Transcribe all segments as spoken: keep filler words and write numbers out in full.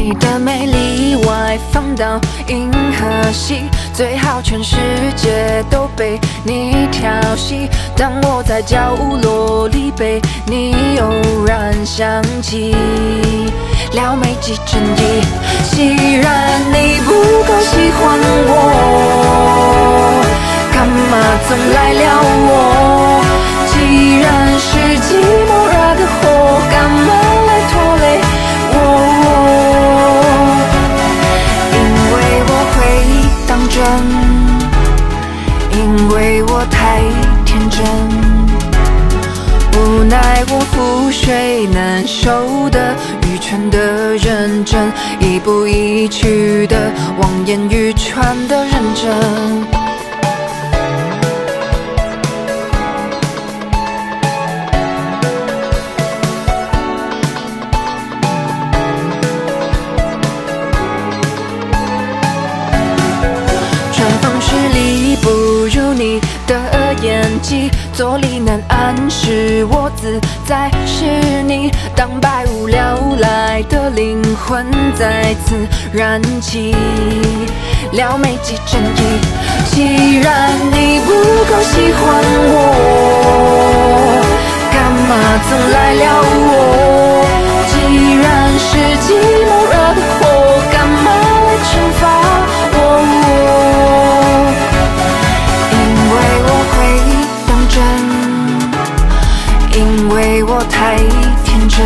你的美丽外放到银河系，最好全世界都被你调戏。当我在角落里被你偶然想起，撩妹几针意，既然你不够喜欢我，干嘛总来撩我？既然是寂寞惹的祸，干嘛来拖累我？因为我会当真，因为我太天真，无奈我覆水难收的愚蠢的认真，一步一趋的妄言愚传的认真。不如你的演技，坐立难安是我自在，是你当百无聊赖的灵魂再次燃起，撩妹几针意。既然你不够喜欢我，干嘛总来撩我？既然是寂寞惹的祸，干嘛来惩罚我？因为我太天真，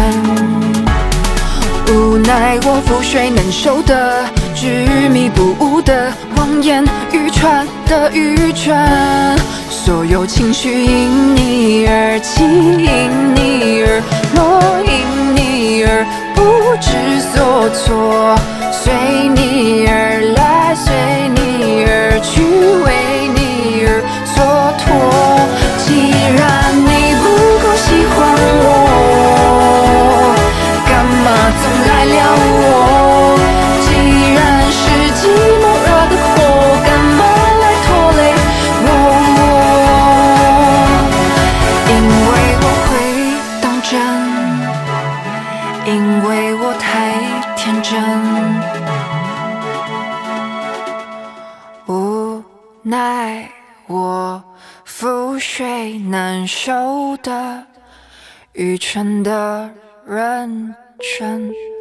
无奈我覆水难收的执迷不悟的谎言，愚蠢的愚蠢，所有情绪因你而起，因你而落，因你而不知所措，随你而来，随你而去，为你而蹉跎。既然你不够喜欢我，干嘛总来撩我？既然是寂寞惹的祸，干嘛来拖累我？因为我会当真，因为我太天真，无奈我覆水难收的愚蠢的认真。